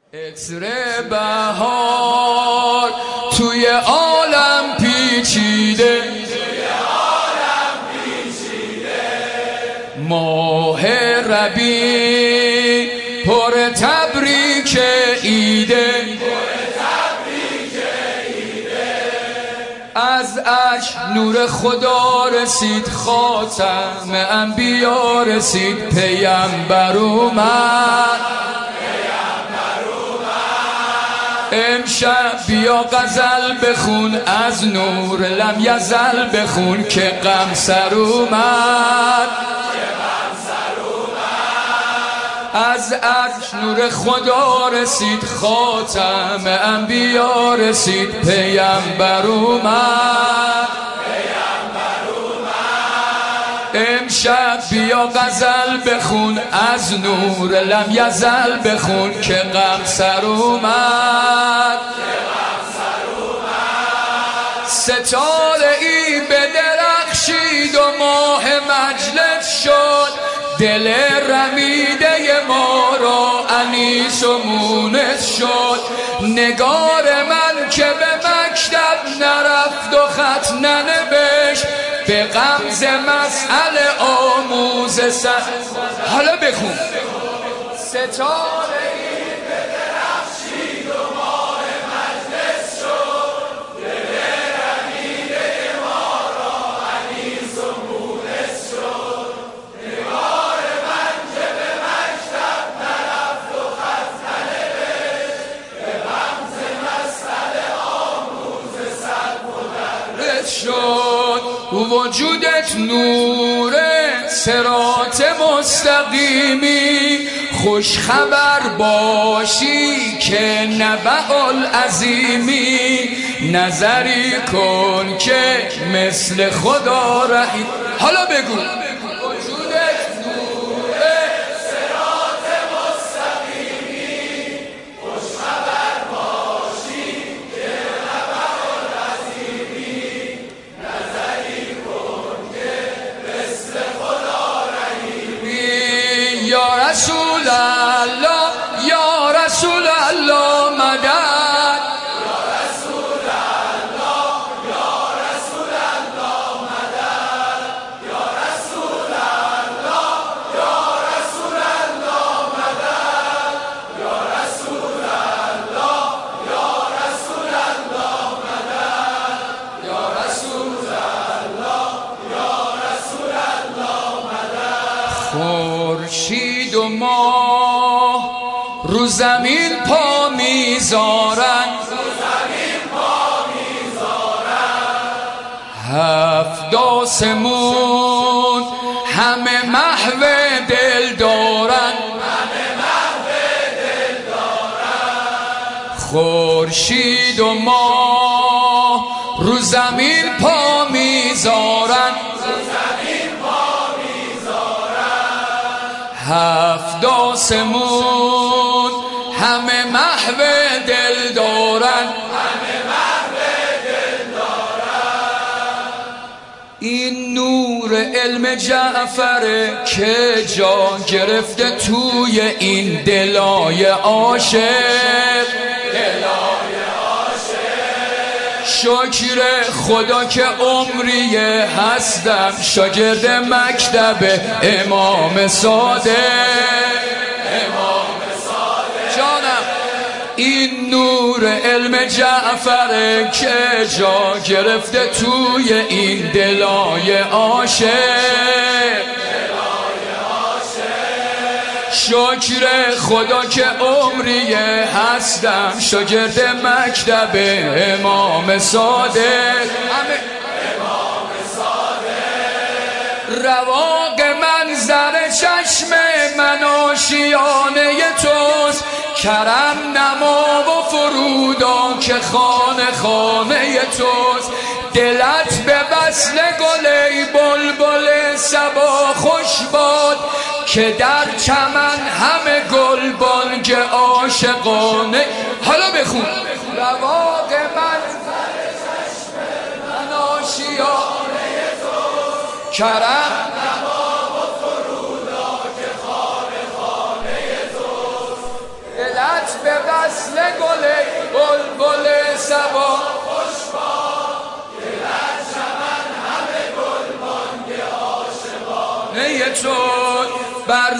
عطر بهار توی عالم پیچیده، ماه ربیع پر تبریک ایده، از عرش نور خدا رسید، خاتم انبیا رسید، پیامبر اومد. امشب بیا غزل بخون، از نور لم یزل بخون که غم سر اومد. از عرش نور خدا رسید، خاتم انبیا رسید، پیامبر اومد. امشب بیا غزل بخون، از نور لم یزل بخون که غم سر اومد. ستاره ای بدرخشید و ماه مجلس شد، دل رمیده ما را انیس و مونس شد. نگار من که به مکتب نرفت و خط ننوشت، به غمز مسئله آموز سر. حالا بخون. ستاره ای بدرخشید و ماه مجلس شد، دل رمیده ما را انیس و مونس شد. نگار من که به مکتب نرفت و خط ننوشت، به غمز مسئله آموز سر مدرس شد. وجودت نوره صراط مستقیمی، خوش خبر باشی که نبع العظیمی. نظری کن که مثل خدا رهی. حالا بگو. وجودت نوره صراط مستقیمی، خوش خبر باشی که نبع العظیمی. نظری کن که مثل خدا رهیمی. یا رسول الله، یا رسول الله مدد. یا رسول الله، یا رسول الله مدد. یا رسول الله، یا رسول الله مدد. یا رسول الله، یا رسول الله مدد. یا رسول الله، یا رسول الله مدد. خورشید و ماه رو زمین پا میذارن، هفت آسمون همه محو دل دارن. خورشید و ماه رو زمین پا میذارن، هفت آسمون همه محو دل دارن. این نور علم جعفره که جا گرفته توی این دلای عاشق. شکر خدا که عمریه هستم شاگرد مکتب امام صادق. جانم این نور علم جعفره که جا گرفته توی این دلای عاشق. شکر خدا که عمریه هستم شاگرد مکتب امام صادق. رواق منظر چشم من آشیانه توست، کرم نما و فرودا که خانه خانه توست. دلت به وصل گل بلبل صبا خوش باد، که در چمن همه گل بانگ عاشقانه. حالا بخون. رواق منظر چشم من آشیانه توست، کرم نما و فرودا که خانه خانه توست. دلت به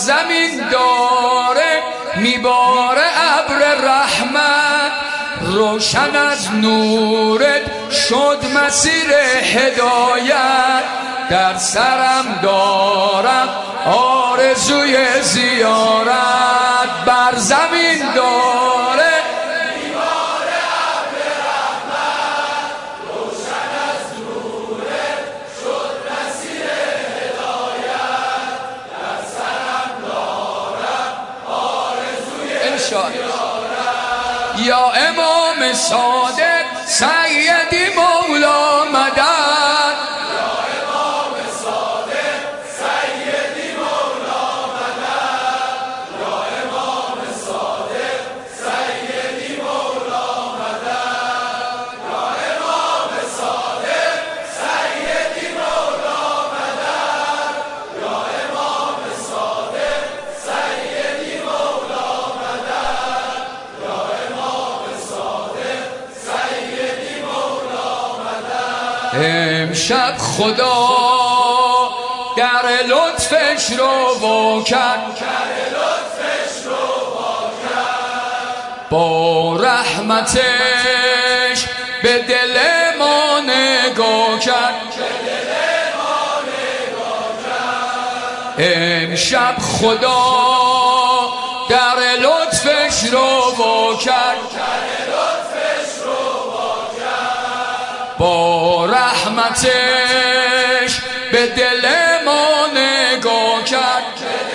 زمین داره میباره ابر رحمت، روشن از نورت شد مسیر هدایت. در سرم دارم آرزوی زیارت، بر زمین داره میباره ابر رحمت، روشن از نورت شد مسیر هدایت. در سرم دارم آرزوی زیارت. یا امام صادق سیدی مولا مدد، یا امام صادق سیدی مولا مدد، یا امام صادق سیدی مولا مدد، یا امام صادق سیدی مولا مدد، یا امام صادق سیدی مولا مدد، یا امام صادق سیدی مولا مدد. امشب خدا در لطفش رو وا کرد، با رحمتش به دل ما نگاه کرد. امشب خدا در لطفش رو وا کرد، با رحمتش به دل ما نگاه کرد.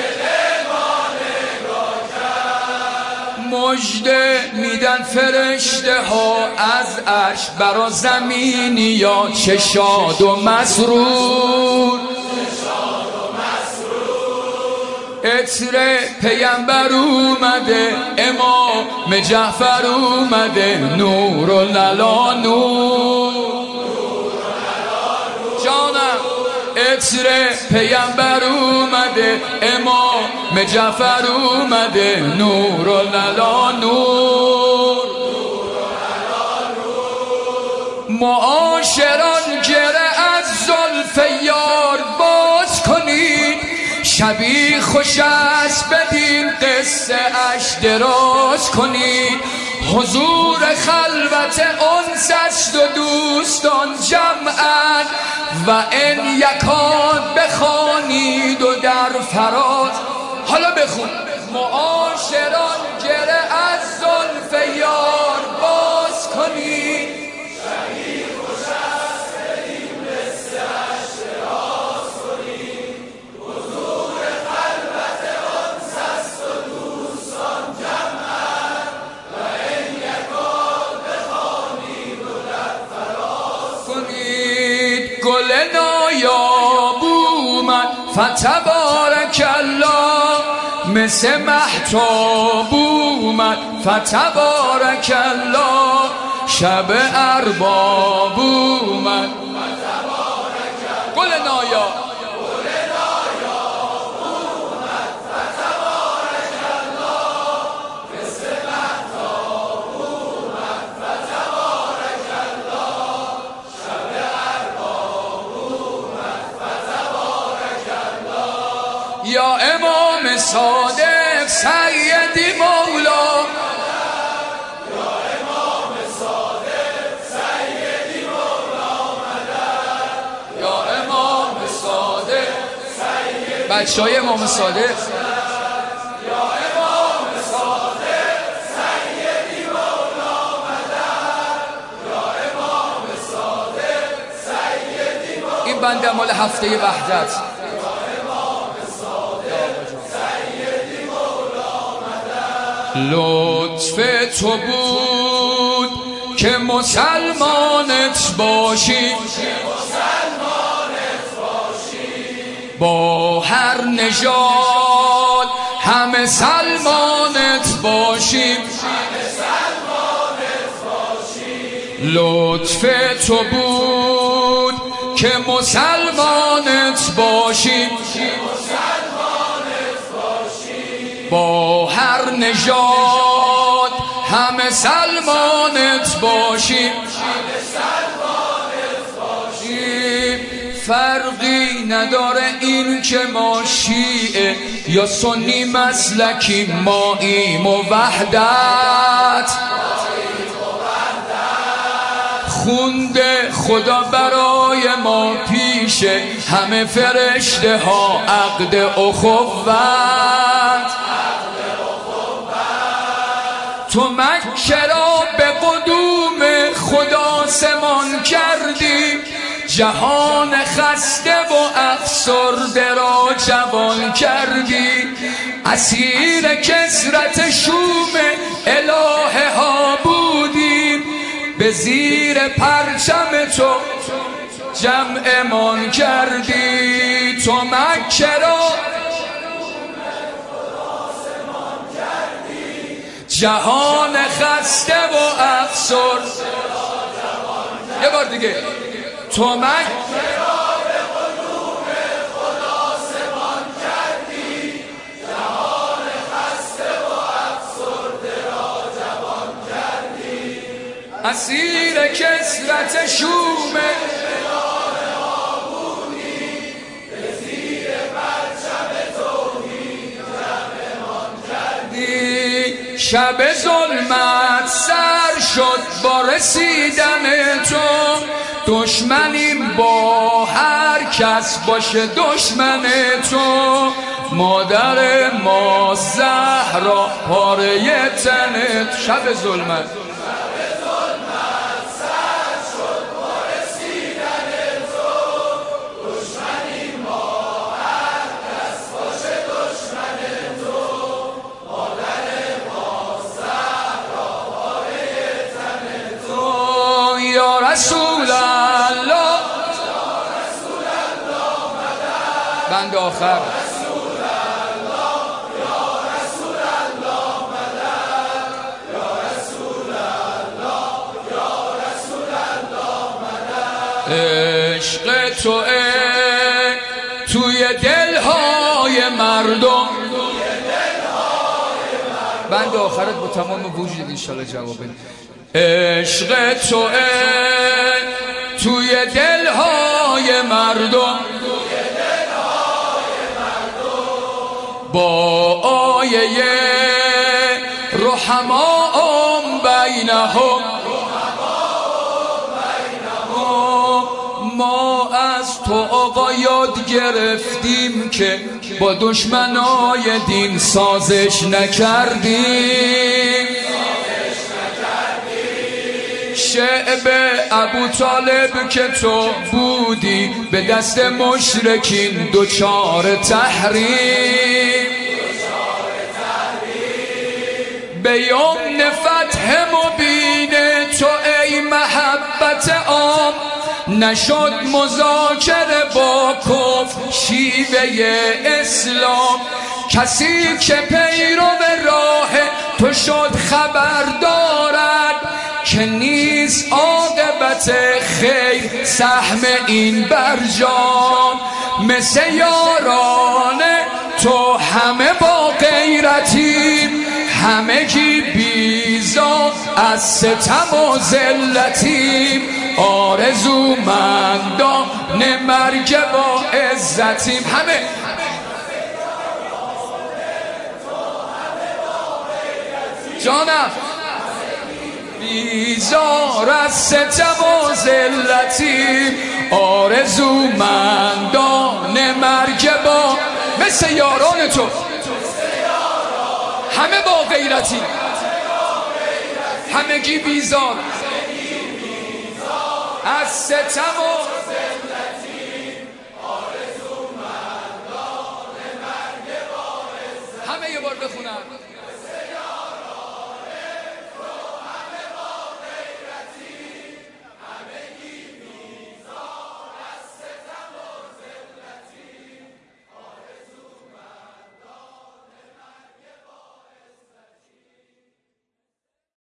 مژده میدن فرشته ها از عرش برا زمینی یا چه شاد و مسرور. عطر پیمبر اومده، امام جعفر اومده، نور و للا نور. جانم عطر پیمبر اومده، امام جعفر اومده، نور و للا نور. معاشران گره از زلف یار باز کنید، شبی خوش است بدین قصه اش دراز کنید. حضور خلوت انس است و دوستان جمعند، و ان یکان بخوانید و در فراز. حالا بخون. معاشران گره از زلف یار باز کنید، شبی خوش است بدین قصه اش دراز کنید. حضور خلوت انس است و دوستان جمعند، و ان یکان بخوانید و در فراز کنید. گل نایاب اومد فتبارک الله، مثل مهتاب اومد فتبارک الله. شب ارباب اومد فتبارک الله. گل نایاب اومد فتبارک الله، مثل مهتاب اومد فتبارک الله. شب ارباب اومد فتبارک الله. یا امام صادق سیدی مولا، یا امام صادق سیدی مولا مدد، یا امام صادق سیدی. بچهای امام صادق، یا امام صادق سیدی مولا مدد، یا امام صادق سیدی مولا. این بنده مال هفته وحدت. لطف تو بود که مسلمانت باشی، با هر نژاد همه سلمانت باشیم. لطف تو بود که مسلمانت باشیم، با هر نژاد همه سلمانت باشیم. فرقی نداره این که ما شیعه یا سنی مسلکی ماییم و وحدت خونده خدا برای ما پیشه همه فرشته ها عقد اخوت تو مکه را به قدوم خدا سمان کردی جهان خسته و افسرده را جوان کردی اسیر کثرت شوم الهه ها بودیم به زیر پرچم تو جمعمان کردی تو مکه را جهان خسته و افسرده یه بار دیگه تو مکه را به قدوم خدا سمان کردی جهان خسته و افسرده را جوان کردی اسیر کثرت شوم الهه ها بودی به زیر پرچم توحید جمعمان کردی شب ظلمت سر شد با رسیدن تو دشمنیم با هر کس باشه دشمن تو مادر ما زهرا پاره تن شب ظلمت سر شد با رسیدن تو دشمنیم با هر کس باشه دشمن تو مادر ما زهرا پاره تن تو یا رسول بند آخر عشق توئه توی دلهای مردم بند آخرت با تمام وجود انشالله جواب بده عشق توئه توی دلهای مردم با آیه رحماء بینهم ما از تو آقا یاد گرفتیم که با دشمنای دین سازش نکردیم شعب ابو طالب که تو بودی به دست مشرکین دچار تحریم به یمن فتح مبین تو ای محبت عام نشد مذاکره با کفر شیوه اسلام کسی که پیرو راه تو شد خبر دارد که نیست عاقبت خیر سهم این برجام مثل یاران تو همه با غیرتیم همگی بیزار از ستم و ذلتیم آرزومندان مرگ با عزتیم همه جانم بیزار از ستم و ذلتیم آرزومندان مرگ با مثل یاران تو همه با غیرتیم همگی بیزار از ستم و